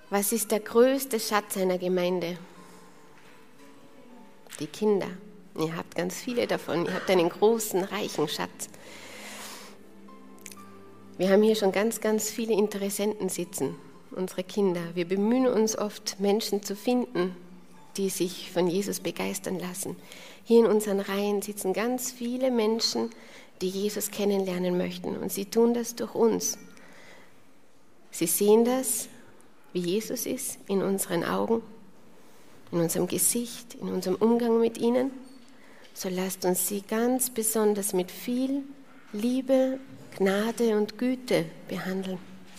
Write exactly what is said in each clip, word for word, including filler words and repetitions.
Was ist der größte Schatz einer Gemeinde? Die Kinder. Ihr habt ganz viele davon. Ihr habt einen großen, reichen Schatz. Wir haben hier schon ganz, ganz viele Interessenten sitzen, unsere Kinder. Wir bemühen uns oft, Menschen zu finden, die sich von Jesus begeistern lassen. Hier in unseren Reihen sitzen ganz viele Menschen, die Jesus kennenlernen möchten. Und sie tun das durch uns. Sie sehen das, wie Jesus ist, in unseren Augen, in unserem Gesicht, in unserem Umgang mit ihnen. So lasst uns sie ganz besonders mit viel Liebe, Gnade und Güte behandeln.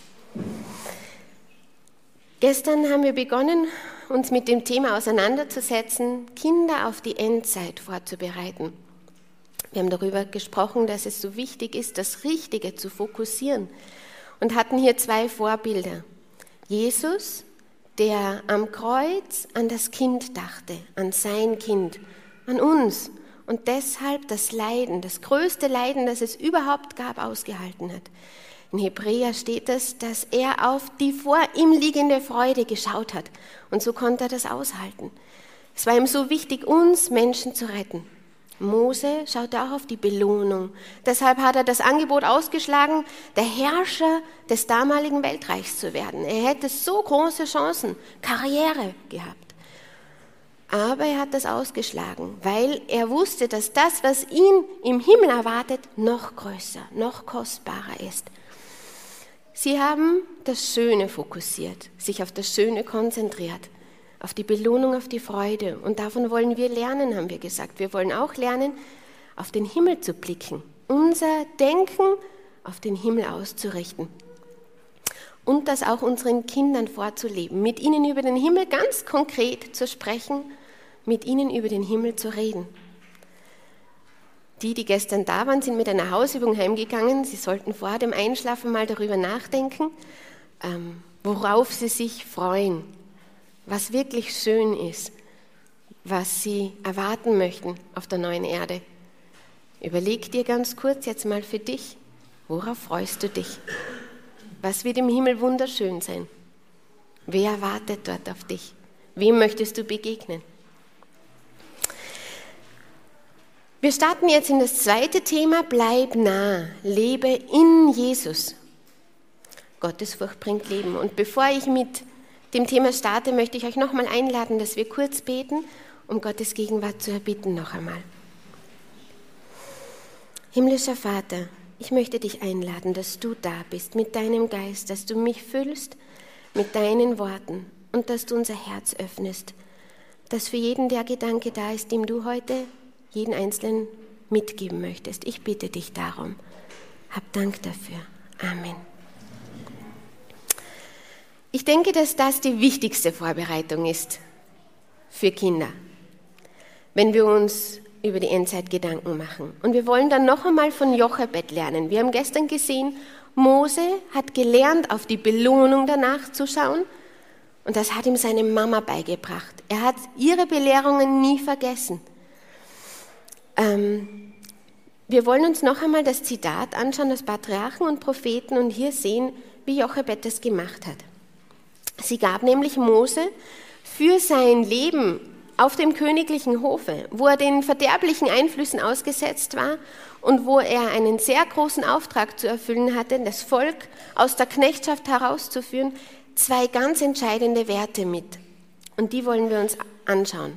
Gestern haben wir begonnen, uns mit dem Thema auseinanderzusetzen, Kinder auf die Endzeit vorzubereiten. Wir haben darüber gesprochen, dass es so wichtig ist, das Richtige zu fokussieren und hatten hier zwei Vorbilder. Jesus, der am Kreuz an das Kind dachte, an sein Kind, an uns und deshalb das Leiden, das größte Leiden, das es überhaupt gab, ausgehalten hat. In Hebräer steht es, dass er auf die vor ihm liegende Freude geschaut hat und so konnte er das aushalten. Es war ihm so wichtig, uns Menschen zu retten. Mose schaute auch auf die Belohnung. Deshalb hat er das Angebot ausgeschlagen, der Herrscher des damaligen Weltreichs zu werden. Er hätte so große Chancen, Karriere gehabt. Aber er hat das ausgeschlagen, weil er wusste, dass das, was ihn im Himmel erwartet, noch größer, noch kostbarer ist. Sie haben das Schöne fokussiert, sich auf das Schöne konzentriert. Auf die Belohnung, auf die Freude. Und davon wollen wir lernen, haben wir gesagt. Wir wollen auch lernen, auf den Himmel zu blicken, unser Denken auf den Himmel auszurichten und das auch unseren Kindern vorzuleben, mit ihnen über den Himmel ganz konkret zu sprechen, mit ihnen über den Himmel zu reden. Die, die gestern da waren, sind mit einer Hausübung heimgegangen. Sie sollten vor dem Einschlafen mal darüber nachdenken, worauf sie sich freuen. Was wirklich schön ist, was sie erwarten möchten auf der neuen Erde. Überleg dir ganz kurz jetzt mal für dich, worauf freust du dich? Was wird im Himmel wunderschön sein? Wer wartet dort auf dich? Wem möchtest du begegnen? Wir starten jetzt in das zweite Thema, bleib nah, lebe in Jesus. Gottesfurcht bringt Leben. Und bevor ich mit dem Thema starte, möchte ich euch nochmal einladen, dass wir kurz beten, um Gottes Gegenwart zu erbitten noch einmal. Himmlischer Vater, ich möchte dich einladen, dass du da bist mit deinem Geist, dass du mich füllst mit deinen Worten und dass du unser Herz öffnest, dass für jeden der Gedanke da ist, dem du heute jeden Einzelnen mitgeben möchtest. Ich bitte dich darum. Hab Dank dafür. Amen. Ich denke, dass das die wichtigste Vorbereitung ist für Kinder, wenn wir uns über die Endzeit Gedanken machen. Und wir wollen dann noch einmal von Jochebed lernen. Wir haben gestern gesehen, Mose hat gelernt, auf die Belohnung danach zu schauen und das hat ihm seine Mama beigebracht. Er hat ihre Belehrungen nie vergessen. Ähm, wir wollen uns noch einmal das Zitat anschauen des Patriarchen und Propheten und hier sehen, wie Jochebed das gemacht hat. Sie gab nämlich Mose für sein Leben auf dem königlichen Hofe, wo er den verderblichen Einflüssen ausgesetzt war und wo er einen sehr großen Auftrag zu erfüllen hatte, das Volk aus der Knechtschaft herauszuführen, zwei ganz entscheidende Werte mit. Und die wollen wir uns anschauen.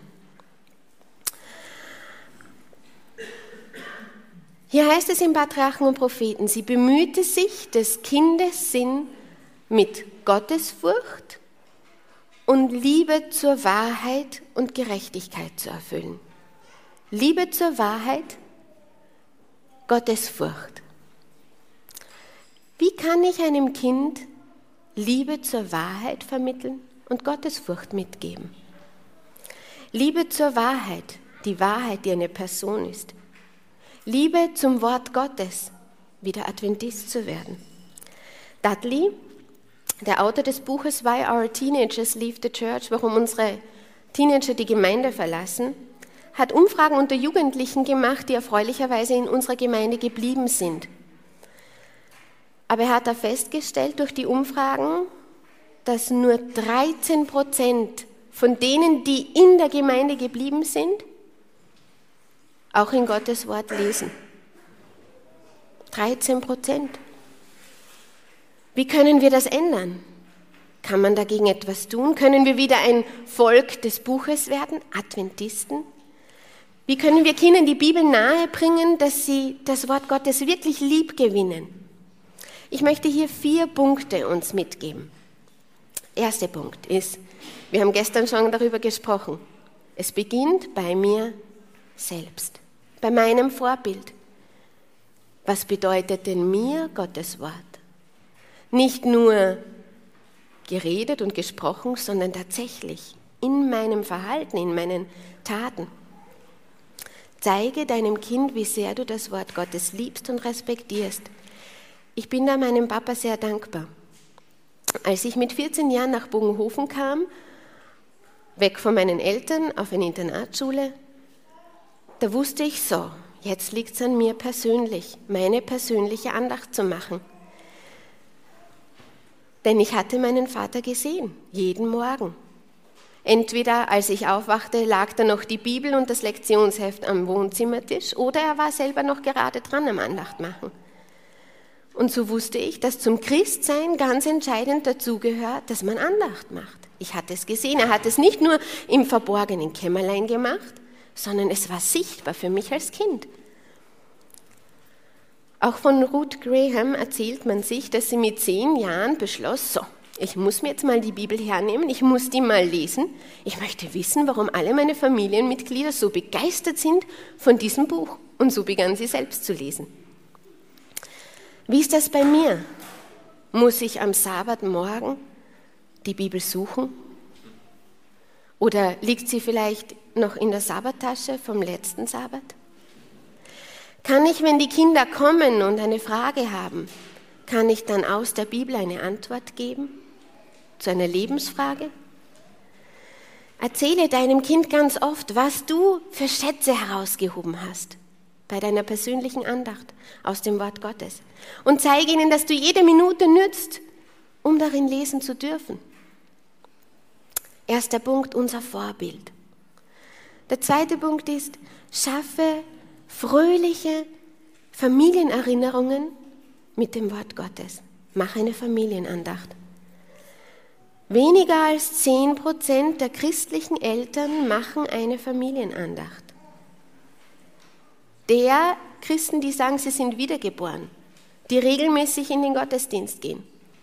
Hier heißt es im Patriarchen und Propheten, sie bemühte sich, des Kindes Sinn mit Gottesfurcht und Liebe zur Wahrheit und Gerechtigkeit zu erfüllen. Liebe zur Wahrheit, Gottesfurcht. Wie kann ich einem Kind Liebe zur Wahrheit vermitteln und Gottesfurcht mitgeben? Liebe zur Wahrheit, die Wahrheit, die eine Person ist. Liebe zum Wort Gottes, wieder Adventist zu werden. Dudley, der Autor des Buches Why Our Teenagers Leave the Church, warum unsere Teenager die Gemeinde verlassen, hat Umfragen unter Jugendlichen gemacht, die erfreulicherweise in unserer Gemeinde geblieben sind. Aber er hat da festgestellt, durch die Umfragen, dass nur dreizehn Prozent von denen, die in der Gemeinde geblieben sind, auch in Gottes Wort lesen. dreizehn Prozent. Wie können wir das ändern? Kann man dagegen etwas tun? Können wir wieder ein Volk des Buches werden, Adventisten? Wie können wir Kindern die Bibel nahebringen, dass sie das Wort Gottes wirklich lieb gewinnen? Ich möchte hier vier Punkte uns mitgeben. Erster Punkt ist, wir haben gestern schon darüber gesprochen, es beginnt bei mir selbst, bei meinem Vorbild. Was bedeutet denn mir Gottes Wort? Nicht nur geredet und gesprochen, sondern tatsächlich in meinem Verhalten, in meinen Taten. Zeige deinem Kind, wie sehr du das Wort Gottes liebst und respektierst. Ich bin da meinem Papa sehr dankbar. Als ich mit vierzehn Jahren nach Bogenhofen kam, weg von meinen Eltern auf eine Internatsschule, da wusste ich so, jetzt liegt es an mir persönlich, meine persönliche Andacht zu machen. Denn ich hatte meinen Vater gesehen, jeden Morgen. Entweder als ich aufwachte, lag da noch die Bibel und das Lektionsheft am Wohnzimmertisch oder er war selber noch gerade dran am Andacht machen. Und so wusste ich, dass zum Christsein ganz entscheidend dazugehört, dass man Andacht macht. Ich hatte es gesehen, er hat es nicht nur im verborgenen Kämmerlein gemacht, sondern es war sichtbar für mich als Kind. Auch von Ruth Graham erzählt man sich, dass sie mit zehn Jahren beschloss, so, ich muss mir jetzt mal die Bibel hernehmen, ich muss die mal lesen. Ich möchte wissen, warum alle meine Familienmitglieder so begeistert sind von diesem Buch. Und so begann sie selbst zu lesen. Wie ist das bei mir? Muss ich am Sabbatmorgen die Bibel suchen? Oder liegt sie vielleicht noch in der Sabbattasche vom letzten Sabbat? Kann ich, wenn die Kinder kommen und eine Frage haben, kann ich dann aus der Bibel eine Antwort geben zu einer Lebensfrage? Erzähle deinem Kind ganz oft, was du für Schätze herausgehoben hast bei deiner persönlichen Andacht aus dem Wort Gottes. Und zeige ihnen, dass du jede Minute nützt, um darin lesen zu dürfen. Erster Punkt, unser Vorbild. Der zweite Punkt ist, schaffe fröhliche Familienerinnerungen mit dem Wort Gottes. Mach eine Familienandacht. Weniger als zehn Prozent der christlichen Eltern machen eine Familienandacht. Der Christen, die sagen, sie sind wiedergeboren, die regelmäßig in den Gottesdienst gehen.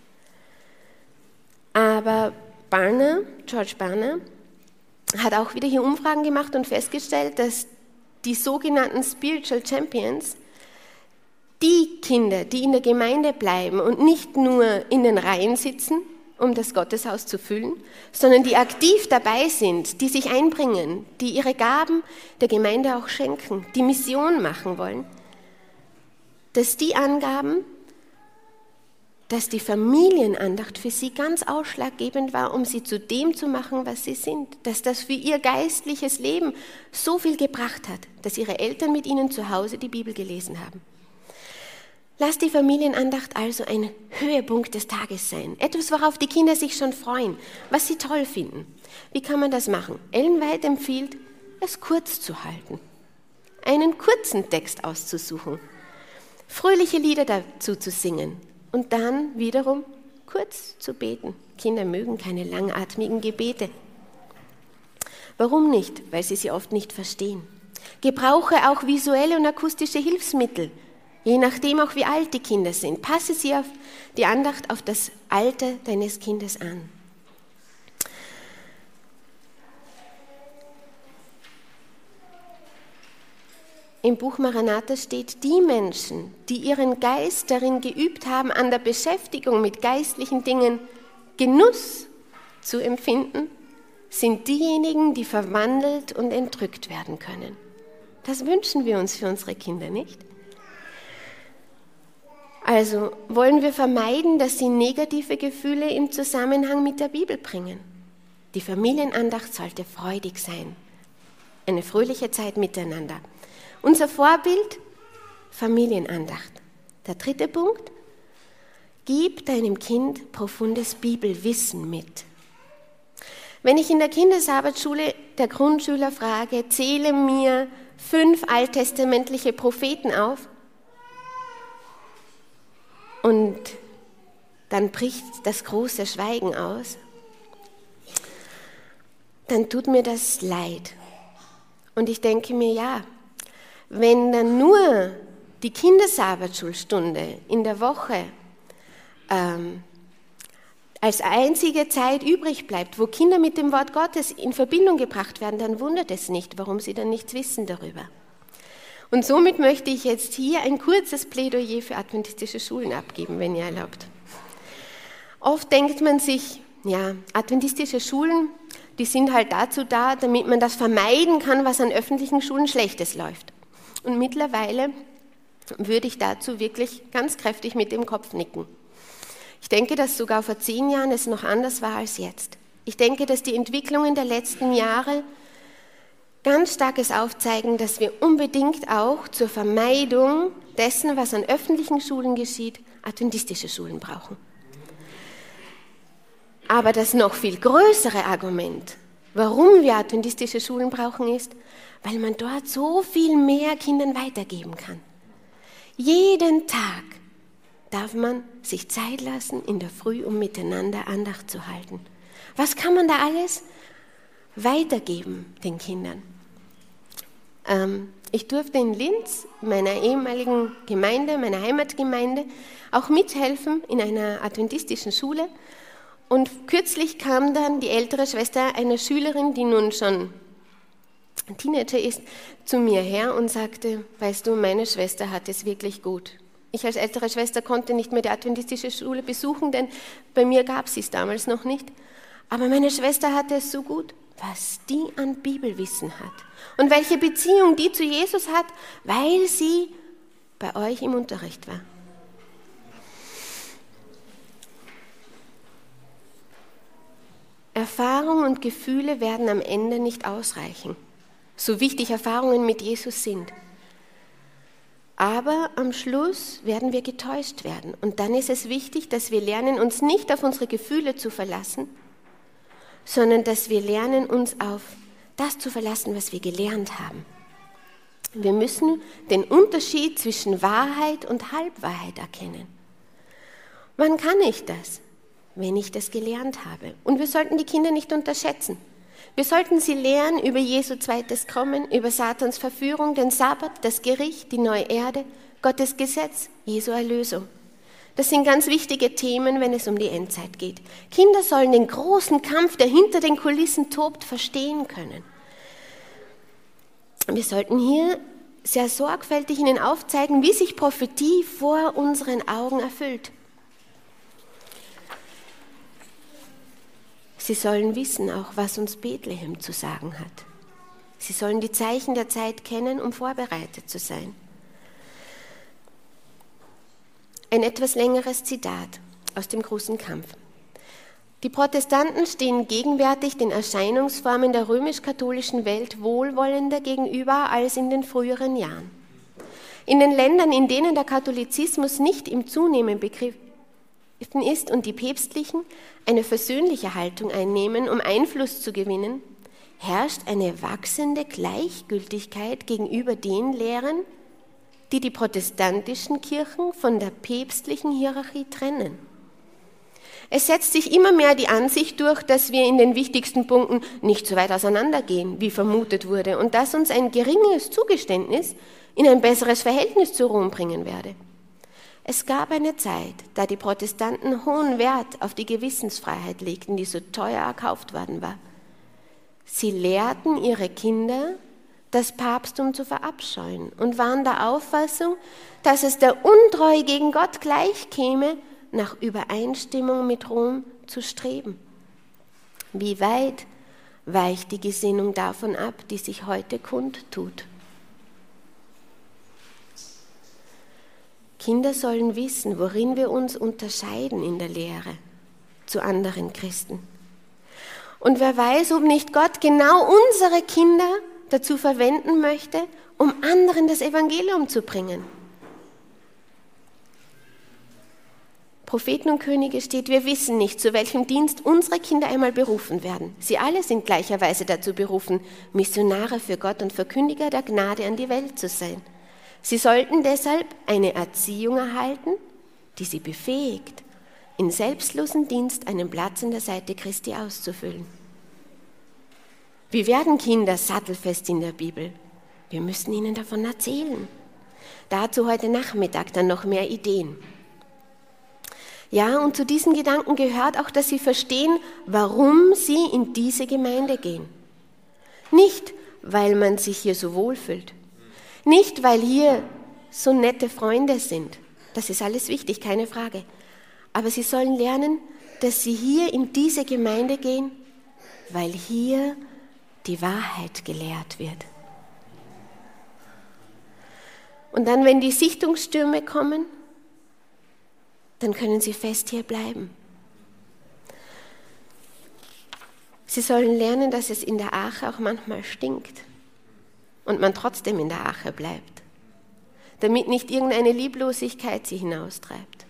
Aber Barna, George Barna, hat auch wieder hier Umfragen gemacht und festgestellt, dass die sogenannten Spiritual Champions, die Kinder, die in der Gemeinde bleiben und nicht nur in den Reihen sitzen, um das Gotteshaus zu füllen, sondern die aktiv dabei sind, die sich einbringen, die ihre Gaben der Gemeinde auch schenken, die Mission machen wollen, dass die angaben, dass die Familienandacht für sie ganz ausschlaggebend war, um sie zu dem zu machen, was sie sind. Dass das für ihr geistliches Leben so viel gebracht hat, dass ihre Eltern mit ihnen zu Hause die Bibel gelesen haben. Lass die Familienandacht also ein Höhepunkt des Tages sein. Etwas, worauf die Kinder sich schon freuen, was sie toll finden. Wie kann man das machen? Ellen White empfiehlt, es kurz zu halten, einen kurzen Text auszusuchen, fröhliche Lieder dazu zu singen und dann wiederum kurz zu beten. Kinder mögen keine langatmigen Gebete. Warum nicht? Weil sie sie oft nicht verstehen. Gebrauche auch visuelle und akustische Hilfsmittel, je nachdem auch wie alt die Kinder sind. Passe sie auf die Andacht auf das Alter deines Kindes an. Im Buch Maranatha steht, die Menschen, die ihren Geist darin geübt haben, an der Beschäftigung mit geistlichen Dingen Genuss zu empfinden, sind diejenigen, die verwandelt und entrückt werden können. Das wünschen wir uns für unsere Kinder, nicht? Also wollen wir vermeiden, dass sie negative Gefühle im Zusammenhang mit der Bibel bringen. Die Familienandacht sollte freudig sein. Eine fröhliche Zeit miteinander. Unser Vorbild, Familienandacht. Der dritte Punkt, Gib deinem Kind profundes Bibelwissen mit. Wenn ich in der Kindesarbeitsschule der Grundschüler frage, zähle mir fünf alttestamentliche Propheten auf, und dann bricht das große Schweigen aus, dann tut mir das leid. Und ich denke mir, ja, wenn dann nur die Kindesarbeitsschulstunde in der Woche ähm, als einzige Zeit übrig bleibt, wo Kinder mit dem Wort Gottes in Verbindung gebracht werden, dann wundert es nicht, warum sie dann nichts wissen darüber. Und somit möchte ich jetzt hier ein kurzes Plädoyer für adventistische Schulen abgeben, wenn ihr erlaubt. Oft denkt man sich, ja, adventistische Schulen, die sind halt dazu da, damit man das vermeiden kann, was an öffentlichen Schulen Schlechtes läuft. Und mittlerweile würde ich dazu wirklich ganz kräftig mit dem Kopf nicken. Ich denke, dass sogar vor zehn Jahren es noch anders war als jetzt. Ich denke, dass die Entwicklungen der letzten Jahre ganz starkes aufzeigen, dass wir unbedingt auch zur Vermeidung dessen, was an öffentlichen Schulen geschieht, adventistische Schulen brauchen. Aber das noch viel größere Argument, warum wir adventistische Schulen brauchen, ist, weil man dort so viel mehr Kindern weitergeben kann. Jeden Tag darf man sich Zeit lassen, in der Früh, um miteinander Andacht zu halten. Was kann man da alles weitergeben den Kindern? Ähm, ich durfte in Linz, meiner ehemaligen Gemeinde, meiner Heimatgemeinde, auch mithelfen in einer adventistischen Schule. Und kürzlich kam dann die ältere Schwester einer Schülerin, die nun schon ein Teenager ist, zu mir her und sagte, weißt du, meine Schwester hat es wirklich gut. Ich als ältere Schwester konnte nicht mehr die adventistische Schule besuchen, denn bei mir gab es es damals noch nicht. Aber meine Schwester hatte es so gut, was die an Bibelwissen hat und welche Beziehung die zu Jesus hat, weil sie bei euch im Unterricht war. Erfahrung und Gefühle werden am Ende nicht ausreichen, so wichtig Erfahrungen mit Jesus sind. Aber am Schluss werden wir getäuscht werden. Und dann ist es wichtig, dass wir lernen, uns nicht auf unsere Gefühle zu verlassen, sondern dass wir lernen, uns auf das zu verlassen, was wir gelernt haben. Wir müssen den Unterschied zwischen Wahrheit und Halbwahrheit erkennen. Wann kann ich das? Wenn ich das gelernt habe. Und wir sollten die Kinder nicht unterschätzen. Wir sollten sie lernen über Jesu zweites Kommen, über Satans Verführung, den Sabbat, das Gericht, die neue Erde, Gottes Gesetz, Jesu Erlösung. Das sind ganz wichtige Themen, wenn es um die Endzeit geht. Kinder sollen den großen Kampf, der hinter den Kulissen tobt, verstehen können. Wir sollten hier sehr sorgfältig ihnen aufzeigen, wie sich Prophetie vor unseren Augen erfüllt. Sie sollen wissen auch, was uns Bethlehem zu sagen hat. Sie sollen die Zeichen der Zeit kennen, um vorbereitet zu sein. Ein etwas längeres Zitat aus dem großen Kampf. Die Protestanten stehen gegenwärtig den Erscheinungsformen der römisch-katholischen Welt wohlwollender gegenüber als in den früheren Jahren. In den Ländern, in denen der Katholizismus nicht im Zunehmen begriffen ist und die Päpstlichen eine versöhnliche Haltung einnehmen, um Einfluss zu gewinnen, herrscht eine wachsende Gleichgültigkeit gegenüber den Lehren, die die protestantischen Kirchen von der päpstlichen Hierarchie trennen. Es setzt sich immer mehr die Ansicht durch, dass wir in den wichtigsten Punkten nicht so weit auseinandergehen, wie vermutet wurde, und dass uns ein geringes Zugeständnis in ein besseres Verhältnis zu Rom bringen werde. Es gab eine Zeit, da die Protestanten hohen Wert auf die Gewissensfreiheit legten, die so teuer erkauft worden war. Sie lehrten ihre Kinder, das Papsttum zu verabscheuen und waren der Auffassung, dass es der Untreue gegen Gott gleichkäme, nach Übereinstimmung mit Rom zu streben. Wie weit weicht die Gesinnung davon ab, die sich heute kundtut? Kinder sollen wissen, worin wir uns unterscheiden in der Lehre zu anderen Christen. Und wer weiß, ob nicht Gott genau unsere Kinder dazu verwenden möchte, um anderen das Evangelium zu bringen. Propheten und Könige steht, wir wissen nicht, zu welchem Dienst unsere Kinder einmal berufen werden. Sie alle sind gleicherweise dazu berufen, Missionare für Gott und Verkündiger der Gnade an die Welt zu sein. Sie sollten deshalb eine Erziehung erhalten, die sie befähigt, in selbstlosen Dienst einen Platz an der Seite Christi auszufüllen. Wie werden Kinder sattelfest in der Bibel? Wir müssen ihnen davon erzählen. Dazu heute Nachmittag dann noch mehr Ideen. Ja, und zu diesen Gedanken gehört auch, dass sie verstehen, warum sie in diese Gemeinde gehen. Nicht, weil man sich hier so wohlfühlt. Nicht, weil hier so nette Freunde sind. Das ist alles wichtig, keine Frage. Aber sie sollen lernen, dass sie hier in diese Gemeinde gehen, weil hier die Wahrheit gelehrt wird. Und dann, wenn die Sichtungsstürme kommen, dann können sie fest hier bleiben. Sie sollen lernen, dass es in der Arche auch manchmal stinkt und man trotzdem in der Arche bleibt, damit nicht irgendeine Lieblosigkeit sie hinaustreibt.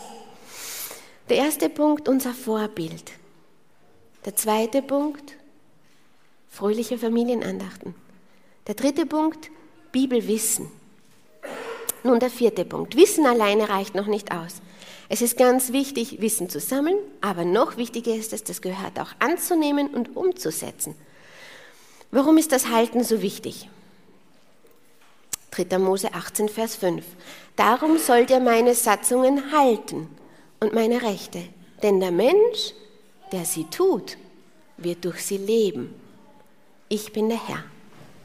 Der erste Punkt, unser Vorbild. Der zweite Punkt, fröhliche Familienandachten. Der dritte Punkt, Bibelwissen. Nun der vierte Punkt, Wissen alleine reicht noch nicht aus. Es ist ganz wichtig, Wissen zu sammeln, aber noch wichtiger ist es, das gehört auch anzunehmen und umzusetzen. Warum ist das Halten so wichtig? dritter Mose achtzehn, Vers fünf. Darum sollt ihr meine Satzungen halten und meine Rechte, denn der Mensch, der sie tut, wird durch sie leben. Ich bin der Herr.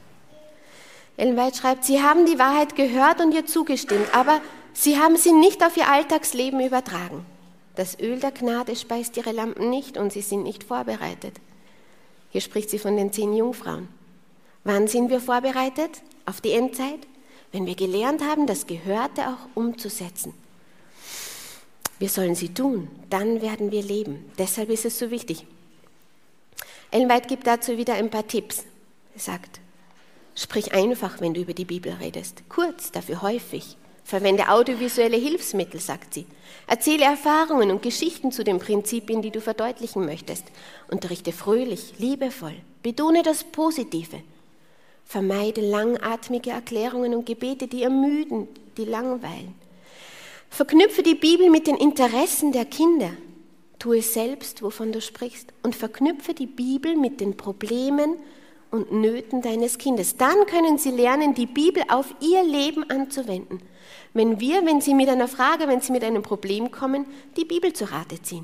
Ellen White schreibt, sie haben die Wahrheit gehört und ihr zugestimmt, aber sie haben sie nicht auf ihr Alltagsleben übertragen. Das Öl der Gnade speist ihre Lampen nicht und sie sind nicht vorbereitet. Hier spricht sie von den zehn Jungfrauen. Wann sind wir vorbereitet? Auf die Endzeit? Wenn wir gelernt haben, das Gehörte auch umzusetzen. Wir sollen sie tun, dann werden wir leben. Deshalb ist es so wichtig. Ellen White gibt dazu wieder ein paar Tipps. Er sagt, sprich einfach, wenn du über die Bibel redest. Kurz, dafür häufig. Verwende audiovisuelle Hilfsmittel, sagt sie. Erzähle Erfahrungen und Geschichten zu den Prinzipien, die du verdeutlichen möchtest. Unterrichte fröhlich, liebevoll. Betone das Positive. Vermeide langatmige Erklärungen und Gebete, die ermüden, die langweilen. Verknüpfe die Bibel mit den Interessen der Kinder. Tue selbst, wovon du sprichst. Und verknüpfe die Bibel mit den Problemen und Nöten deines Kindes. Dann können sie lernen, die Bibel auf ihr Leben anzuwenden. Wenn wir, wenn sie mit einer Frage, wenn sie mit einem Problem kommen, die Bibel zu Rate ziehen.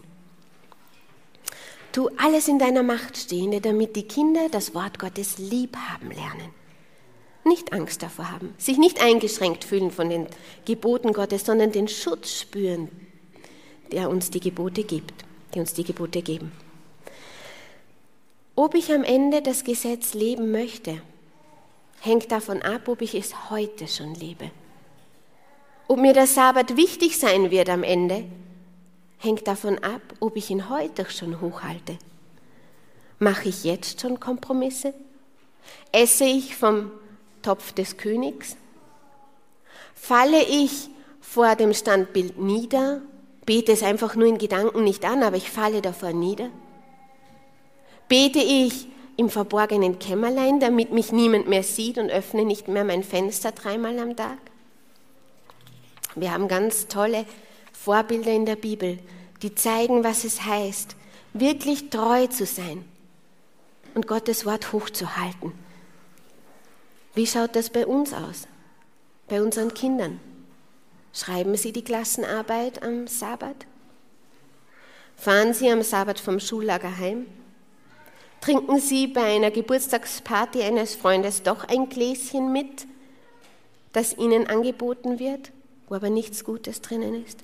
Tu alles in deiner Macht Stehende, damit die Kinder das Wort Gottes lieb haben lernen. Nicht Angst davor haben, sich nicht eingeschränkt fühlen von den Geboten Gottes, sondern den Schutz spüren, der uns die Gebote gibt, die uns die Gebote geben. Ob ich am Ende das Gesetz leben möchte, hängt davon ab, ob ich es heute schon lebe. Ob mir der Sabbat wichtig sein wird am Ende, hängt davon ab, ob ich ihn heute schon hochhalte. Mache ich jetzt schon Kompromisse? Esse ich vom Topf des Königs? Falle ich vor dem Standbild nieder? Bete es einfach nur in Gedanken nicht an, aber ich falle davor nieder? Bete ich im verborgenen Kämmerlein, damit mich niemand mehr sieht und öffne nicht mehr mein Fenster dreimal am Tag? Wir haben ganz tolle Vorbilder in der Bibel, die zeigen, was es heißt, wirklich treu zu sein und Gottes Wort hochzuhalten. Wie schaut das bei uns aus, bei unseren Kindern? Schreiben sie die Klassenarbeit am Sabbat? Fahren sie am Sabbat vom Schullager heim? Trinken sie bei einer Geburtstagsparty eines Freundes doch ein Gläschen mit, das ihnen angeboten wird, wo aber nichts Gutes drinnen ist?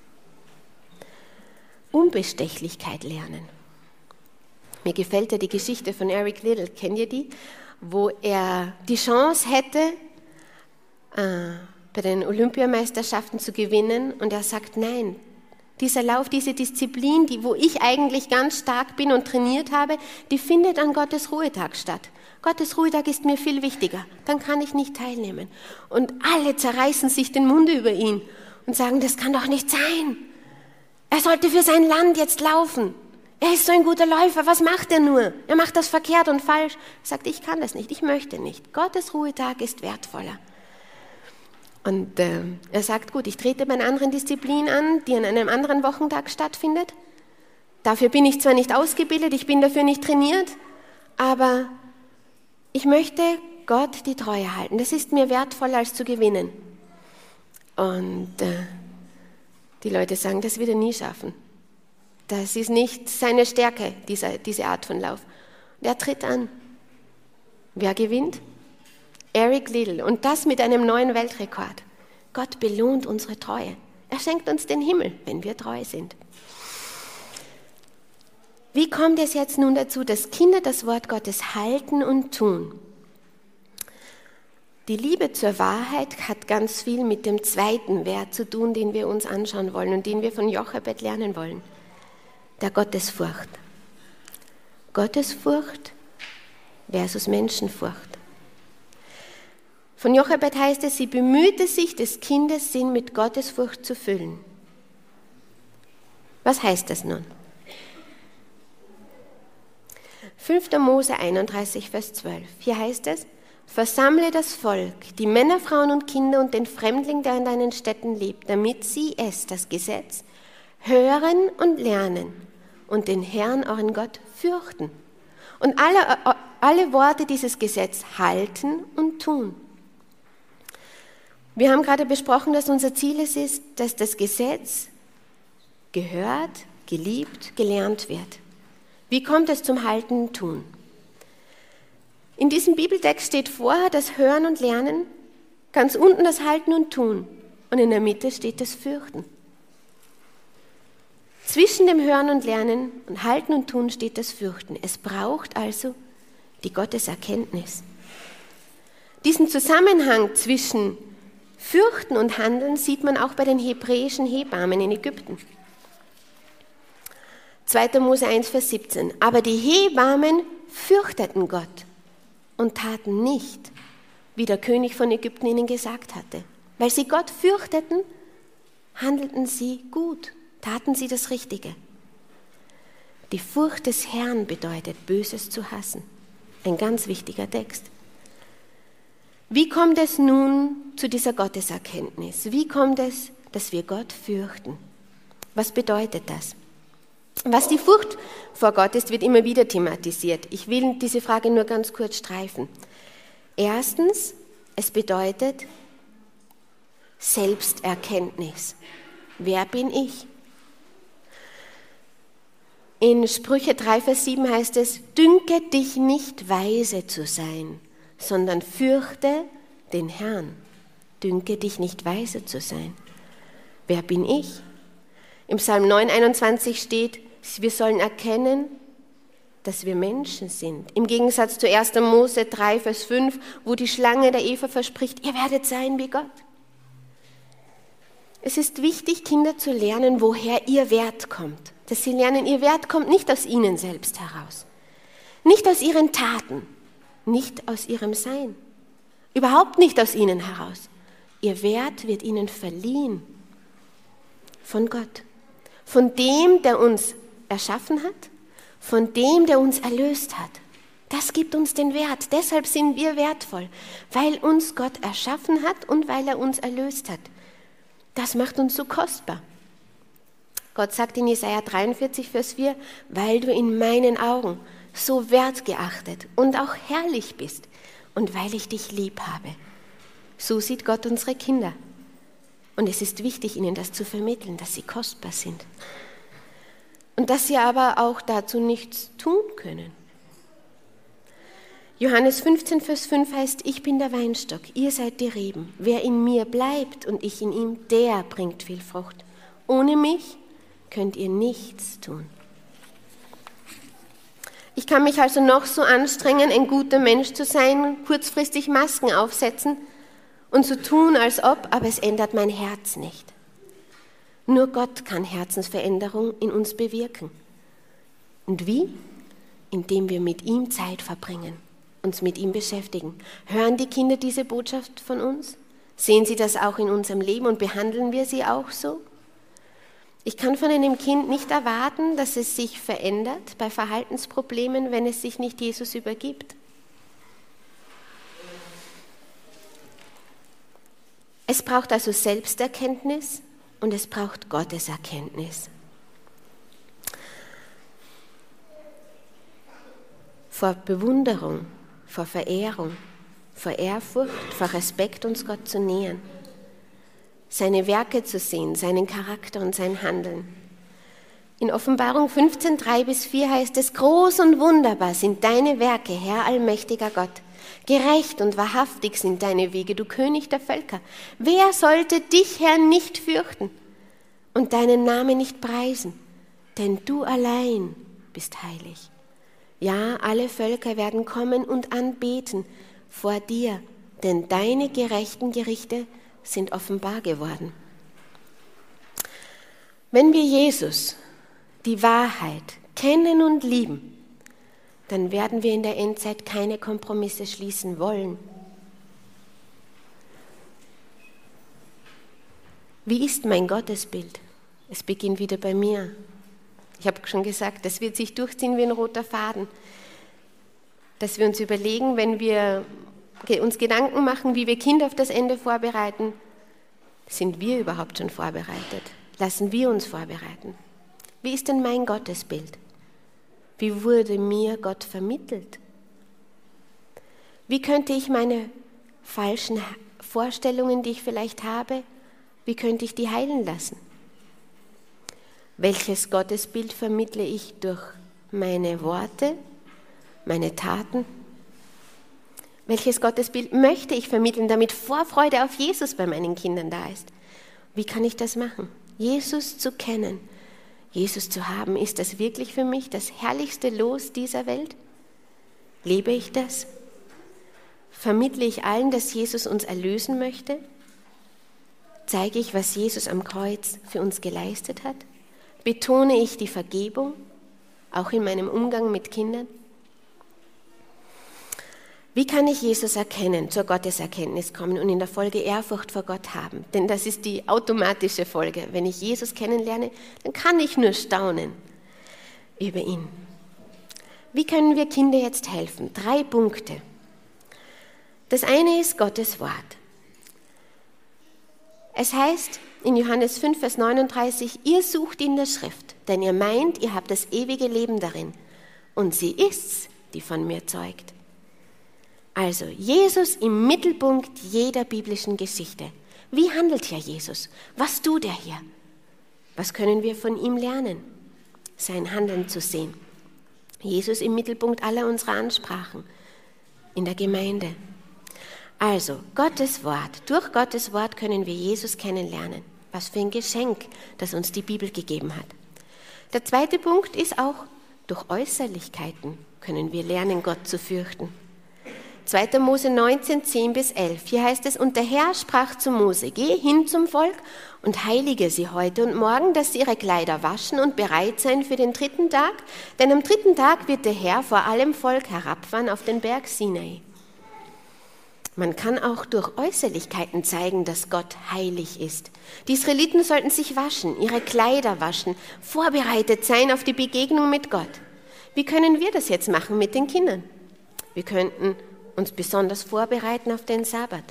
Unbestechlichkeit lernen. Mir gefällt ja die Geschichte von Eric Liddell, kennt ihr die? Wo er die Chance hätte, äh, bei den Olympiameisterschaften zu gewinnen und er sagt, nein, dieser Lauf, diese Disziplin, die, wo ich eigentlich ganz stark bin und trainiert habe, die findet an Gottes Ruhetag statt. Gottes Ruhetag ist mir viel wichtiger, dann kann ich nicht teilnehmen. Und alle zerreißen sich den Mund über ihn und sagen, das kann doch nicht sein. Er sollte für sein Land jetzt laufen. Er ist so ein guter Läufer, was macht er nur? Er macht das verkehrt und falsch. Er sagt, ich kann das nicht, ich möchte nicht. Gottes Ruhetag ist wertvoller. Und äh, er sagt, gut, ich trete bei einer anderen Disziplin an, die an einem anderen Wochentag stattfindet. Dafür bin ich zwar nicht ausgebildet, ich bin dafür nicht trainiert, aber ich möchte Gott die Treue halten. Das ist mir wertvoller als zu gewinnen. Und äh, die Leute sagen, das wird er nie schaffen. Das ist nicht seine Stärke, diese, diese Art von Lauf. Und er tritt an. Wer gewinnt? Eric Liddell. Und das mit einem neuen Weltrekord. Gott belohnt unsere Treue. Er schenkt uns den Himmel, wenn wir treu sind. Wie kommt es jetzt nun dazu, dass Kinder das Wort Gottes halten und tun? Die Liebe zur Wahrheit hat ganz viel mit dem zweiten Wert zu tun, den wir uns anschauen wollen und den wir von Jochebed lernen wollen. Der Gottesfurcht. Gottesfurcht versus Menschenfurcht. Von Jochebed heißt es, sie bemühte sich, des Kindes Sinn mit Gottesfurcht zu füllen. Was heißt das nun? fünfter Mose einunddreißig, Vers zwölf. Hier heißt es, versammle das Volk, die Männer, Frauen und Kinder und den Fremdling, der in deinen Städten lebt, damit sie es, das Gesetz, hören und lernen und den Herrn, euren Gott, fürchten und alle, alle Worte dieses Gesetzes halten und tun. Wir haben gerade besprochen, dass unser Ziel es ist, dass das Gesetz gehört, geliebt, gelernt wird. Wie kommt es zum Halten und Tun? In diesem Bibeltext steht vorher das Hören und Lernen, ganz unten das Halten und Tun und in der Mitte steht das Fürchten. Zwischen dem Hören und Lernen und Halten und Tun steht das Fürchten. Es braucht also die Gotteserkenntnis. Diesen Zusammenhang zwischen Fürchten und Handeln sieht man auch bei den hebräischen Hebammen in Ägypten. zweiter Mose eins, Vers siebzehn. Aber die Hebammen fürchteten Gott und taten nicht, wie der König von Ägypten ihnen gesagt hatte. Weil sie Gott fürchteten, handelten sie gut, taten sie das Richtige. Die Furcht des Herrn bedeutet, Böses zu hassen. Ein ganz wichtiger Text. Wie kommt es nun zu dieser Gotteserkenntnis? Wie kommt es, dass wir Gott fürchten? Was bedeutet das? Was die Furcht vor Gott ist, wird immer wieder thematisiert. Ich will diese Frage nur ganz kurz streifen. Erstens, es bedeutet Selbsterkenntnis. Wer bin ich? In Sprüche drei, Vers sieben heißt es, dünke dich nicht weise zu sein, sondern fürchte den Herrn. Dünke dich nicht weise zu sein. Wer bin ich? Im Psalm neun, einundzwanzig steht, wir sollen erkennen, dass wir Menschen sind. Im Gegensatz zu erster Mose drei, Vers fünf, wo die Schlange der Eva verspricht, ihr werdet sein wie Gott. Es ist wichtig, Kinder zu lernen, woher ihr Wert kommt. Dass sie lernen, ihr Wert kommt nicht aus ihnen selbst heraus. Nicht aus ihren Taten. Nicht aus ihrem Sein. Überhaupt nicht aus ihnen heraus. Ihr Wert wird ihnen verliehen von Gott. Von dem, der uns erschaffen hat, von dem, der uns erlöst hat. Das gibt uns den Wert. Deshalb sind wir wertvoll, weil uns Gott erschaffen hat und weil er uns erlöst hat. Das macht uns so kostbar. Gott sagt in Jesaja dreiundvierzig, Vers vier, weil du in meinen Augen so wertgeachtet und auch herrlich bist und weil ich dich lieb habe. So sieht Gott unsere Kinder. Und es ist wichtig, ihnen das zu vermitteln, dass sie kostbar sind. Und dass sie aber auch dazu nichts tun können. Johannes fünfzehn, Vers fünf heißt, ich bin der Weinstock, ihr seid die Reben. Wer in mir bleibt und ich in ihm, der bringt viel Frucht. Ohne mich könnt ihr nichts tun. Ich kann mich also noch so anstrengen, ein guter Mensch zu sein, kurzfristig Masken aufsetzen und so tun, als ob, aber es ändert mein Herz nicht. Nur Gott kann Herzensveränderung in uns bewirken. Und wie? Indem wir mit ihm Zeit verbringen, uns mit ihm beschäftigen. Hören die Kinder diese Botschaft von uns? Sehen sie das auch in unserem Leben und behandeln wir sie auch so? Ich kann von einem Kind nicht erwarten, dass es sich verändert bei Verhaltensproblemen, wenn es sich nicht Jesus übergibt. Es braucht also Selbsterkenntnis und es braucht Gotteserkenntnis. Vor Bewunderung, vor Verehrung, vor Ehrfurcht, vor Respekt uns Gott zu nähern, seine Werke zu sehen, seinen Charakter und sein Handeln. In Offenbarung fünfzehn, drei bis vier heißt es, groß und wunderbar sind deine Werke, Herr allmächtiger Gott. Gerecht und wahrhaftig sind deine Wege, du König der Völker. Wer sollte dich, Herr, nicht fürchten und deinen Namen nicht preisen? Denn du allein bist heilig. Ja, alle Völker werden kommen und anbeten vor dir, denn deine gerechten Gerichte sind offenbar geworden. Wenn wir Jesus, die Wahrheit, kennen und lieben, dann werden wir in der Endzeit keine Kompromisse schließen wollen. Wie ist mein Gottesbild? Es beginnt wieder bei mir. Ich habe schon gesagt, das wird sich durchziehen wie ein roter Faden. Dass wir uns überlegen, wenn wir uns Gedanken machen, wie wir Kinder auf das Ende vorbereiten, sind wir überhaupt schon vorbereitet? Lassen wir uns vorbereiten? Wie ist denn mein Gottesbild? Wie wurde mir Gott vermittelt? Wie könnte ich meine falschen Vorstellungen, die ich vielleicht habe, wie könnte ich die heilen lassen? Welches Gottesbild vermittle ich durch meine Worte, meine Taten? Welches Gottesbild möchte ich vermitteln, damit Vorfreude auf Jesus bei meinen Kindern da ist? Wie kann ich das machen? Jesus zu kennen, Jesus zu haben, ist das wirklich für mich das herrlichste Los dieser Welt? Lebe ich das? Vermittle ich allen, dass Jesus uns erlösen möchte? Zeige ich, was Jesus am Kreuz für uns geleistet hat? Betone ich die Vergebung, auch in meinem Umgang mit Kindern? Wie kann ich Jesus erkennen, zur Gotteserkenntnis kommen und in der Folge Ehrfurcht vor Gott haben? Denn das ist die automatische Folge. Wenn ich Jesus kennenlerne, dann kann ich nur staunen über ihn. Wie können wir Kinder jetzt helfen? Drei Punkte. Das eine ist Gottes Wort. Es heißt in Johannes fünf, Vers neununddreißig, ihr sucht in der Schrift, denn ihr meint, ihr habt das ewige Leben darin. Und sie ist's, die von mir zeugt. Also, Jesus im Mittelpunkt jeder biblischen Geschichte. Wie handelt hier Jesus? Was tut er hier? Was können wir von ihm lernen? Sein Handeln zu sehen. Jesus im Mittelpunkt aller unserer Ansprachen in der Gemeinde. Also, Gottes Wort. Durch Gottes Wort können wir Jesus kennenlernen. Was für ein Geschenk, das uns die Bibel gegeben hat. Der zweite Punkt ist auch, durch Äußerlichkeiten können wir lernen, Gott zu fürchten. zweiter Mose neunzehn, zehn bis elf. Hier heißt es, und der Herr sprach zu Mose, geh hin zum Volk und heilige sie heute und morgen, dass sie ihre Kleider waschen und bereit sein für den dritten Tag, denn am dritten Tag wird der Herr vor allem Volk herabfahren auf den Berg Sinai. Man kann auch durch Äußerlichkeiten zeigen, dass Gott heilig ist. Die Israeliten sollten sich waschen, ihre Kleider waschen, vorbereitet sein auf die Begegnung mit Gott. Wie können wir das jetzt machen mit den Kindern? Wir könnten uns besonders vorbereiten auf den Sabbat.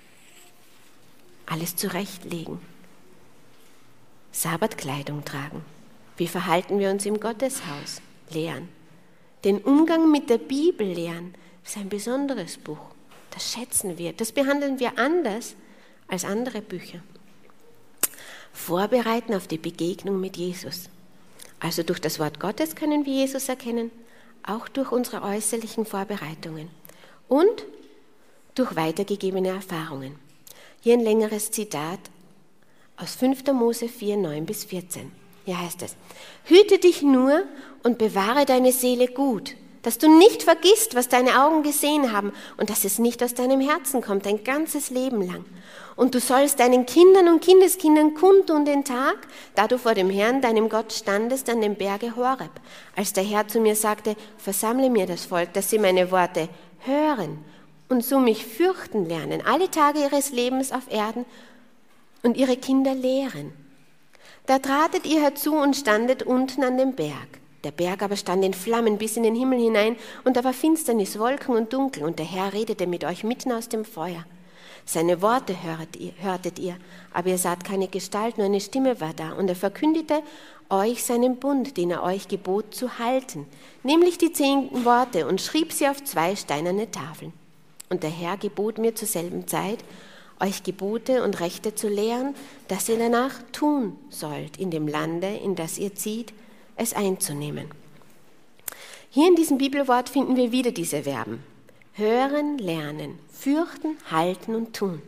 Alles zurechtlegen. Sabbatkleidung tragen. Wie verhalten wir uns im Gotteshaus? Lehren. Den Umgang mit der Bibel lehren. Das ist ein besonderes Buch. Das schätzen wir. Das behandeln wir anders als andere Bücher. Vorbereiten auf die Begegnung mit Jesus. Also durch das Wort Gottes können wir Jesus erkennen, auch durch unsere äußerlichen Vorbereitungen. Und durch weitergegebene Erfahrungen. Hier ein längeres Zitat aus fünfter Mose vier, neun bis vierzehn. Hier heißt es, hüte dich nur und bewahre deine Seele gut, dass du nicht vergisst, was deine Augen gesehen haben und dass es nicht aus deinem Herzen kommt, dein ganzes Leben lang. Und du sollst deinen Kindern und Kindeskindern kundtun den Tag, da du vor dem Herrn, deinem Gott, standest an dem Berge Horeb, als der Herr zu mir sagte, versammle mir das Volk, dass sie meine Worte hören und so mich fürchten lernen, alle Tage ihres Lebens auf Erden und ihre Kinder lehren. Da tratet ihr herzu und standet unten an dem Berg. Der Berg aber stand in Flammen bis in den Himmel hinein, und da war Finsternis, Wolken und Dunkel, und der Herr redete mit euch mitten aus dem Feuer. Seine Worte hört ihr, hörtet ihr, aber ihr saht keine Gestalt, nur eine Stimme war da, und er verkündete euch seinen Bund, den er euch gebot zu halten, nämlich die zehn Worte, und schrieb sie auf zwei steinerne Tafeln. Und der Herr gebot mir zur selben Zeit, euch Gebote und Rechte zu lehren, dass ihr danach tun sollt in dem Lande, in das ihr zieht, es einzunehmen. Hier in diesem Bibelwort finden wir wieder diese Verben. Hören, lernen, fürchten, halten und tun.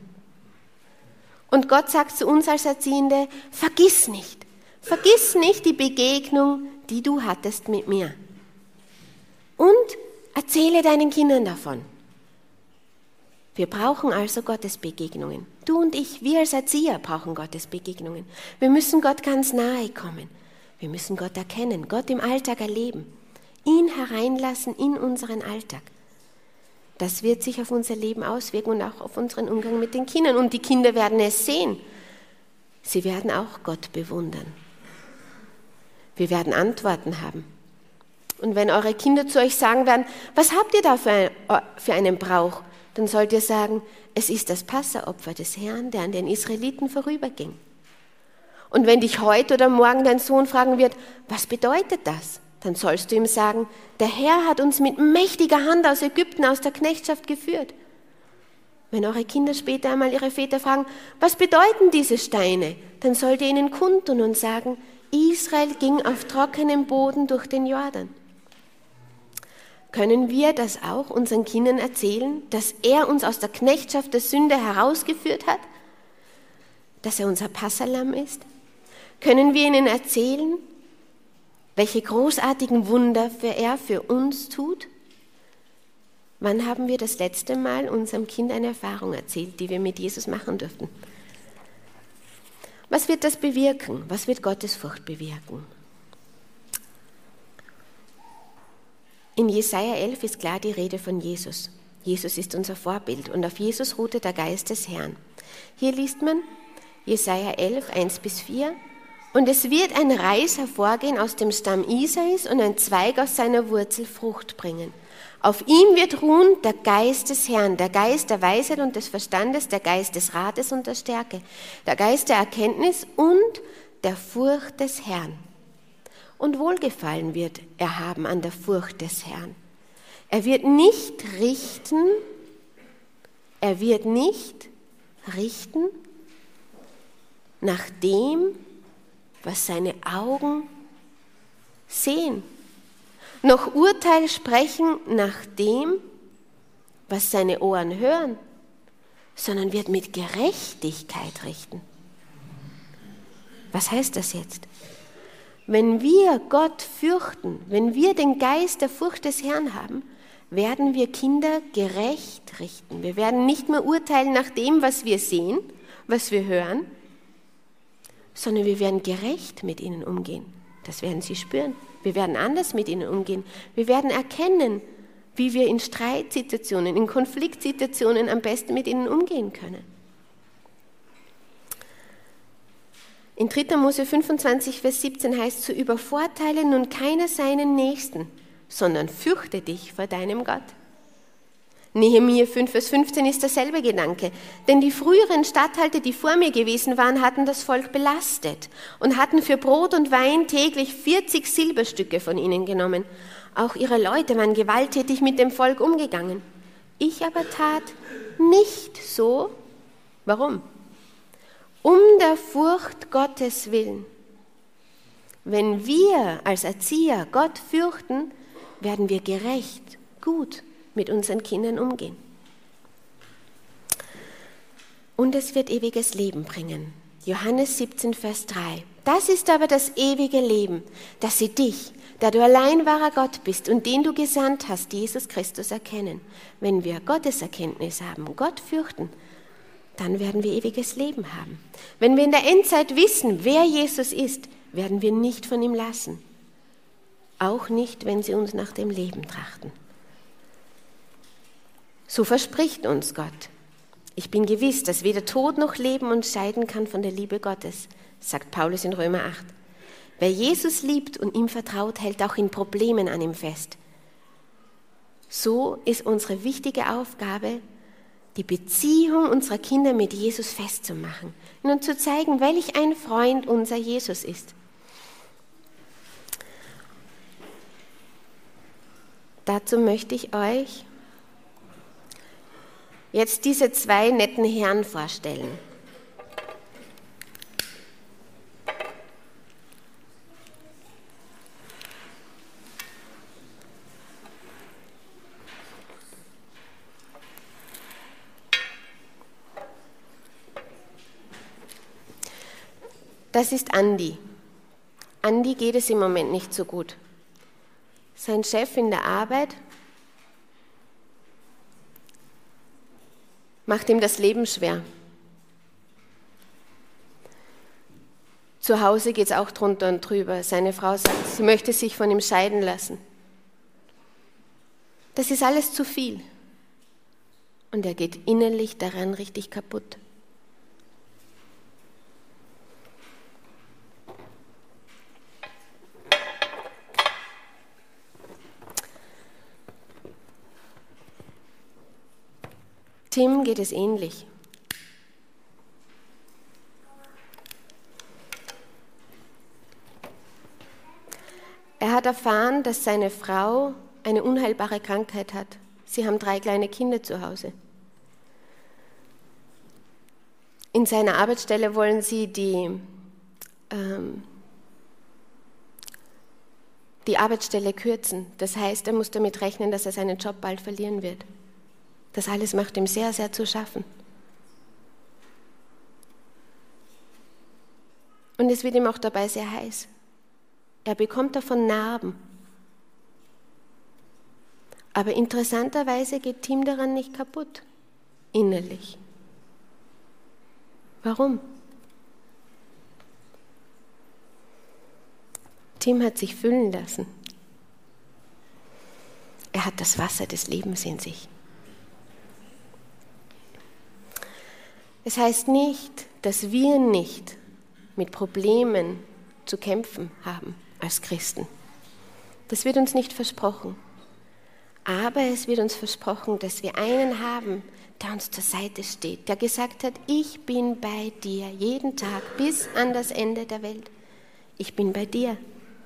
Und Gott sagt zu uns als Erziehende, vergiss nicht, vergiss nicht die Begegnung, die du hattest mit mir. Und erzähle deinen Kindern davon. Wir brauchen also Gottes Begegnungen. Du und ich, wir als Erzieher brauchen Gottes Begegnungen. Wir müssen Gott ganz nahe kommen. Wir müssen Gott erkennen, Gott im Alltag erleben, ihn hereinlassen in unseren Alltag. Das wird sich auf unser Leben auswirken und auch auf unseren Umgang mit den Kindern. Und die Kinder werden es sehen. Sie werden auch Gott bewundern. Wir werden Antworten haben. Und wenn eure Kinder zu euch sagen werden, was habt ihr da für einen Brauch? Dann sollt ihr sagen, es ist das Passaopfer des Herrn, der an den Israeliten vorüberging. Und wenn dich heute oder morgen dein Sohn fragen wird, was bedeutet das? Dann sollst du ihm sagen, der Herr hat uns mit mächtiger Hand aus Ägypten, aus der Knechtschaft geführt. Wenn eure Kinder später einmal ihre Väter fragen, was bedeuten diese Steine? Dann sollt ihr ihnen kundtun und sagen, Israel ging auf trockenem Boden durch den Jordan. Können wir das auch unseren Kindern erzählen, dass er uns aus der Knechtschaft der Sünde herausgeführt hat? Dass er unser Passahlamm ist? Können wir ihnen erzählen, welche großartigen Wunder er für uns tut? Wann haben wir das letzte Mal unserem Kind eine Erfahrung erzählt, die wir mit Jesus machen durften? Was wird das bewirken? Was wird Gottesfurcht bewirken? In Jesaja elf ist klar die Rede von Jesus. Jesus ist unser Vorbild und auf Jesus ruhte der Geist des Herrn. Hier liest man Jesaja elf, eins bis vier. Und es wird ein Reis hervorgehen aus dem Stamm Isais und ein Zweig aus seiner Wurzel Frucht bringen. Auf ihm wird ruhen der Geist des Herrn, der Geist der Weisheit und des Verstandes, der Geist des Rates und der Stärke, der Geist der Erkenntnis und der Furcht des Herrn. Und Wohlgefallen wird er haben an der Furcht des Herrn. Er wird nicht richten, er wird nicht richten nach dem, was seine Augen sehen, noch Urteil sprechen nach dem, was seine Ohren hören, sondern wird mit Gerechtigkeit richten. Was heißt das jetzt? Wenn wir Gott fürchten, wenn wir den Geist der Furcht des Herrn haben, werden wir Kinder gerecht richten. Wir werden nicht mehr urteilen nach dem, was wir sehen, was wir hören, sondern wir werden gerecht mit ihnen umgehen. Das werden sie spüren. Wir werden anders mit ihnen umgehen. Wir werden erkennen, wie wir in Streitsituationen, in Konfliktsituationen am besten mit ihnen umgehen können. In dritter Mose fünfundzwanzig, Vers siebzehn heißt, so übervorteile nun keiner seinen Nächsten, sondern fürchte dich vor deinem Gott. Nehemia fünf, Vers fünfzehn ist derselbe Gedanke, denn die früheren Statthalter, die vor mir gewesen waren, hatten das Volk belastet und hatten für Brot und Wein täglich vierzig Silberstücke von ihnen genommen. Auch ihre Leute waren gewalttätig mit dem Volk umgegangen. Ich aber tat nicht so. Warum? Um der Furcht Gottes willen. Wenn wir als Erzieher Gott fürchten, werden wir gerecht, gut mit unseren Kindern umgehen. Und es wird ewiges Leben bringen. Johannes siebzehn, Vers drei. Das ist aber das ewige Leben, dass sie dich, da du allein wahrer Gott bist und den du gesandt hast, Jesus Christus, erkennen. Wenn wir Gottes Erkenntnis haben, Gott fürchten, dann werden wir ewiges Leben haben. Wenn wir in der Endzeit wissen, wer Jesus ist, werden wir nicht von ihm lassen. Auch nicht, wenn sie uns nach dem Leben trachten. So verspricht uns Gott. Ich bin gewiss, dass weder Tod noch Leben uns scheiden kann von der Liebe Gottes, sagt Paulus in Römer acht. Wer Jesus liebt und ihm vertraut, hält auch in Problemen an ihm fest. So ist unsere wichtige Aufgabe, die Beziehung unserer Kinder mit Jesus festzumachen und ihnen zu zeigen, welch ein Freund unser Jesus ist. Dazu möchte ich euch jetzt diese zwei netten Herren vorstellen. Das ist Andi. Andi geht es im Moment nicht so gut. Sein Chef in der Arbeit macht ihm das Leben schwer. Zu Hause geht es auch drunter und drüber. Seine Frau sagt, sie möchte sich von ihm scheiden lassen. Das ist alles zu viel. Und er geht innerlich daran richtig kaputt. Tim geht es ähnlich. Er hat erfahren, dass seine Frau eine unheilbare Krankheit hat. Sie haben drei kleine Kinder zu Hause. In seiner Arbeitsstelle wollen sie die, ähm, die Arbeitsstelle kürzen. Das heißt, er muss damit rechnen, dass er seinen Job bald verlieren wird. Das alles macht ihm sehr, sehr zu schaffen. Und es wird ihm auch dabei sehr heiß. Er bekommt davon Narben. Aber interessanterweise geht Tim daran nicht kaputt, innerlich. Warum? Tim hat sich füllen lassen. Er hat das Wasser des Lebens in sich. Es heißt nicht, dass wir nicht mit Problemen zu kämpfen haben als Christen. Das wird uns nicht versprochen. Aber es wird uns versprochen, dass wir einen haben, der uns zur Seite steht, der gesagt hat, ich bin bei dir jeden Tag bis an das Ende der Welt. Ich bin bei dir.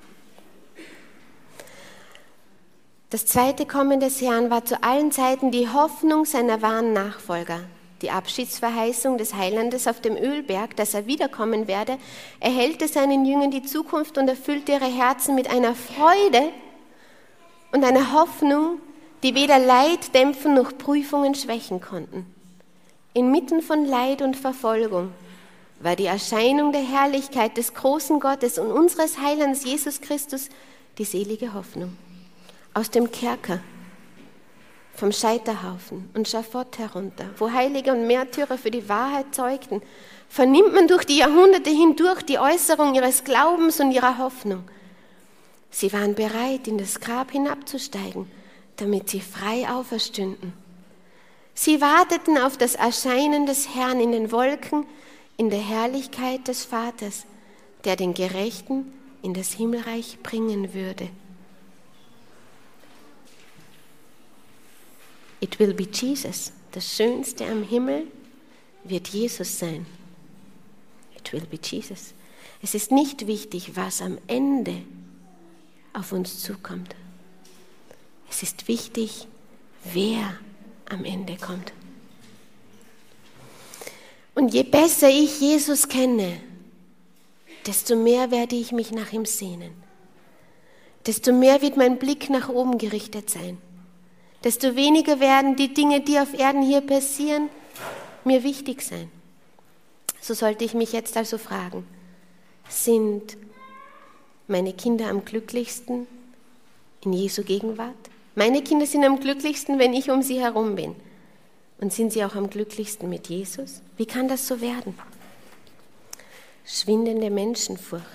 Das zweite Kommen des Herrn war zu allen Zeiten die Hoffnung seiner wahren Nachfolger. Die Abschiedsverheißung des Heilandes auf dem Ölberg, dass er wiederkommen werde, erhellte seinen Jüngern die Zukunft und erfüllte ihre Herzen mit einer Freude und einer Hoffnung, die weder Leid dämpfen noch Prüfungen schwächen konnten. Inmitten von Leid und Verfolgung war die Erscheinung der Herrlichkeit des großen Gottes und unseres Heilands Jesus Christus die selige Hoffnung. Aus dem Kerker, vom Scheiterhaufen und Schafott herunter, wo Heilige und Märtyrer für die Wahrheit zeugten, vernimmt man durch die Jahrhunderte hindurch die Äußerung ihres Glaubens und ihrer Hoffnung. Sie waren bereit, in das Grab hinabzusteigen, damit sie frei auferstünden. Sie warteten auf das Erscheinen des Herrn in den Wolken, in der Herrlichkeit des Vaters, der den Gerechten in das Himmelreich bringen würde. It will be Jesus. Das Schönste am Himmel wird Jesus sein. It will be Jesus. Es ist nicht wichtig, was am Ende auf uns zukommt. Es ist wichtig, wer am Ende kommt. Und je besser ich Jesus kenne, desto mehr werde ich mich nach ihm sehnen. Desto mehr wird mein Blick nach oben gerichtet sein. Desto weniger werden die Dinge, die auf Erden hier passieren, mir wichtig sein. So sollte ich mich jetzt also fragen, sind meine Kinder am glücklichsten in Jesu Gegenwart? Meine Kinder sind am glücklichsten, wenn ich um sie herum bin. Und sind sie auch am glücklichsten mit Jesus? Wie kann das so werden? Schwindende Menschenfurcht.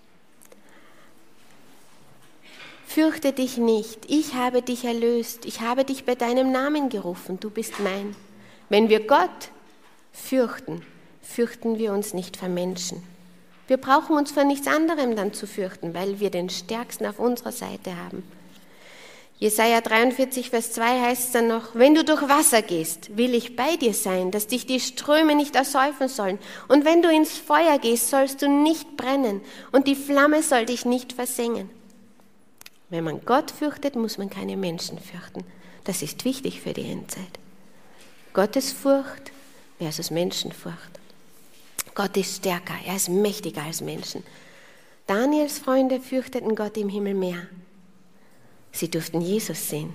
Fürchte dich nicht, ich habe dich erlöst, ich habe dich bei deinem Namen gerufen, du bist mein. Wenn wir Gott fürchten, fürchten wir uns nicht vor Menschen. Wir brauchen uns vor nichts anderem dann zu fürchten, weil wir den Stärksten auf unserer Seite haben. Jesaja dreiundvierzig, Vers zwei heißt es dann noch, wenn du durch Wasser gehst, will ich bei dir sein, dass dich die Ströme nicht ersäufen sollen. Und wenn du ins Feuer gehst, sollst du nicht brennen und die Flamme soll dich nicht versengen. Wenn man Gott fürchtet, muss man keine Menschen fürchten. Das ist wichtig für die Endzeit. Gottesfurcht versus Menschenfurcht. Gott ist stärker, er ist mächtiger als Menschen. Daniels Freunde fürchteten Gott im Himmel mehr. Sie durften Jesus sehen.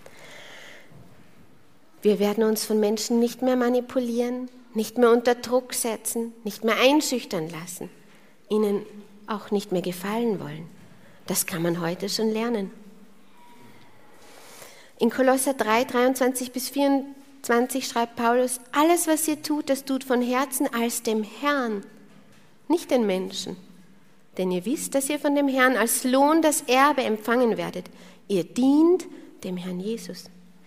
Wir werden uns von Menschen nicht mehr manipulieren, nicht mehr unter Druck setzen, nicht mehr einschüchtern lassen, ihnen auch nicht mehr gefallen wollen. Das kann man heute schon lernen. In Kolosser drei, dreiundzwanzig bis vierundzwanzig schreibt Paulus, alles, was ihr tut, das tut von Herzen als dem Herrn, nicht den Menschen. Denn ihr wisst, dass ihr von dem Herrn als Lohn das Erbe empfangen werdet. Ihr dient dem Herrn Jesus.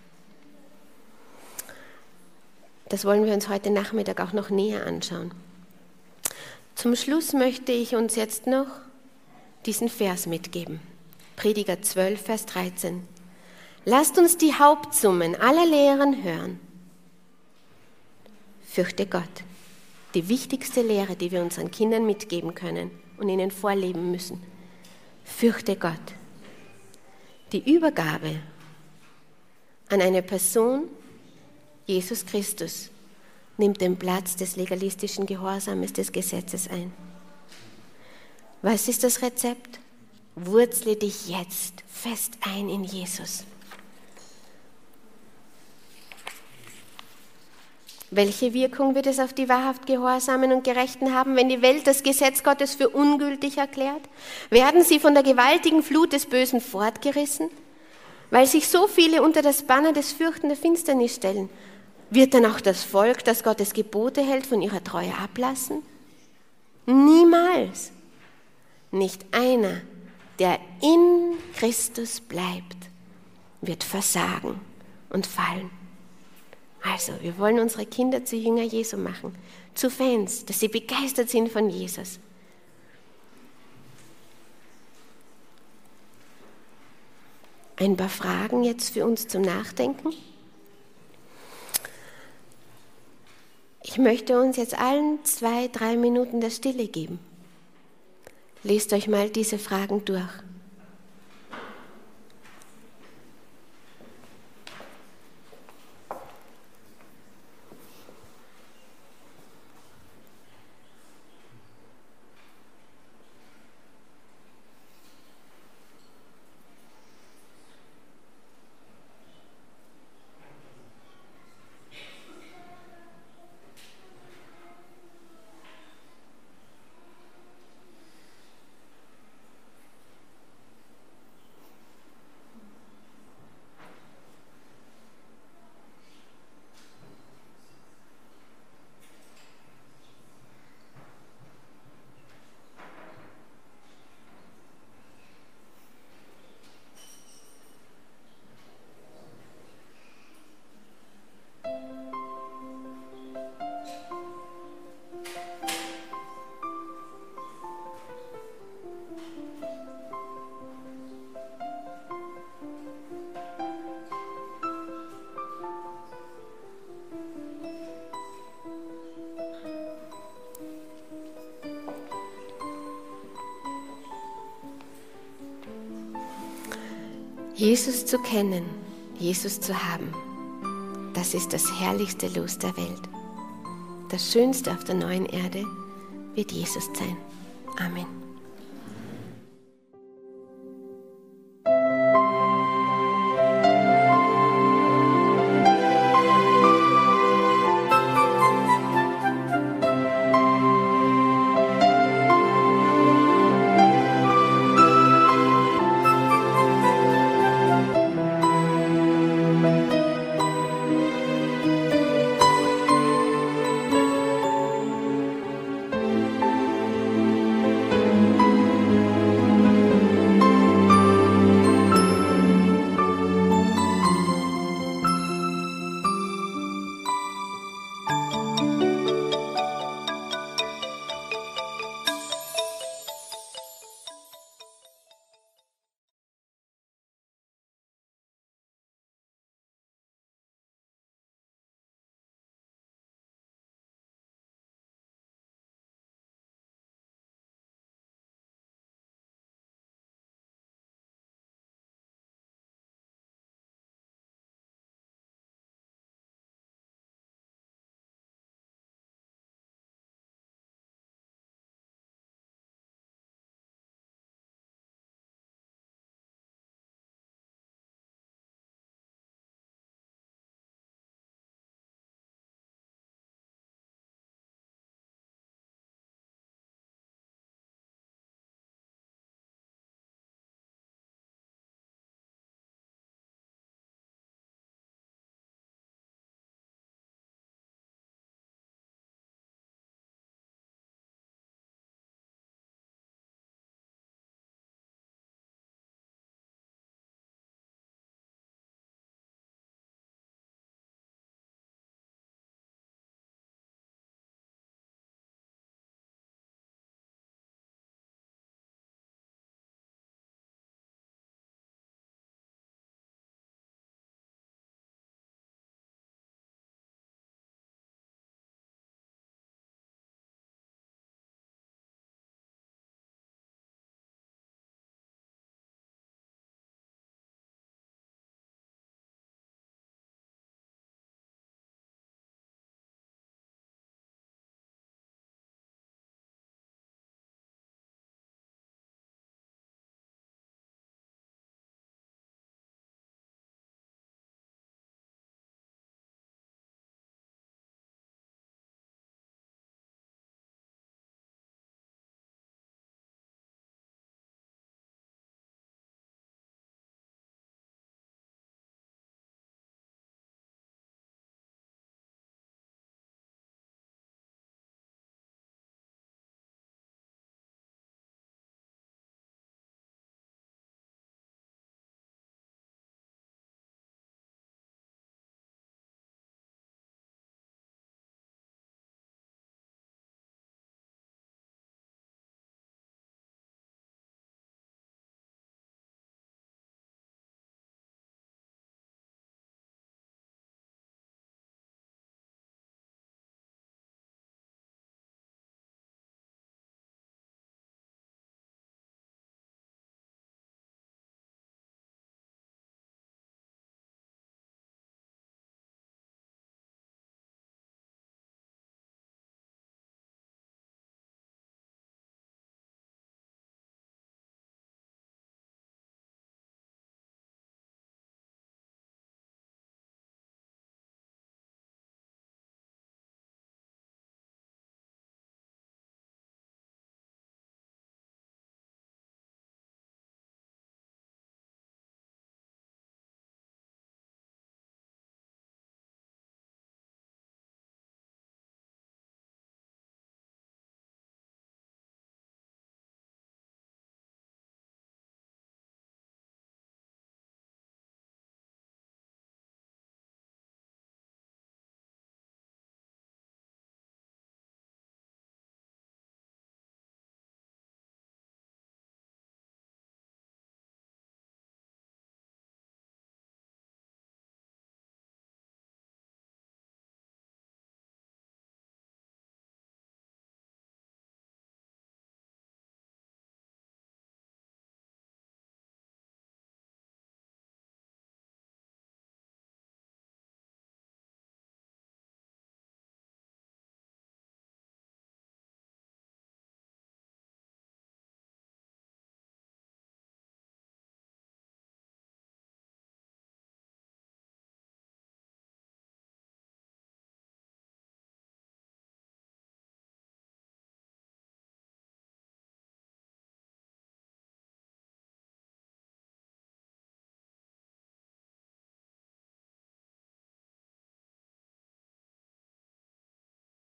Das wollen wir uns heute Nachmittag auch noch näher anschauen. Zum Schluss möchte ich uns jetzt noch diesen Vers mitgeben. Prediger zwölf, Vers dreizehn. Lasst uns die Hauptsummen aller Lehren hören. Fürchte Gott. Die wichtigste Lehre, die wir unseren Kindern mitgeben können und ihnen vorleben müssen. Fürchte Gott. Die Übergabe an eine Person, Jesus Christus, nimmt den Platz des legalistischen Gehorsames des Gesetzes ein. Was ist das Rezept? Wurzle dich jetzt fest ein in Jesus. Welche Wirkung wird es auf die wahrhaft Gehorsamen und Gerechten haben, wenn die Welt das Gesetz Gottes für ungültig erklärt? Werden sie von der gewaltigen Flut des Bösen fortgerissen? Weil sich so viele unter das Banner des Fürchten der Finsternis stellen, wird dann auch das Volk, das Gottes Gebote hält, von ihrer Treue ablassen? Niemals. Nicht einer, der in Christus bleibt, wird versagen und fallen. Also, wir wollen unsere Kinder zu Jünger Jesu machen, zu Fans, dass sie begeistert sind von Jesus. Ein paar Fragen jetzt für uns zum Nachdenken. Ich möchte uns jetzt allen zwei, drei Minuten der Stille geben. Lest euch mal diese Fragen durch. Jesus zu kennen, Jesus zu haben, das ist das herrlichste Los der Welt. Das Schönste auf der neuen Erde wird Jesus sein. Amen.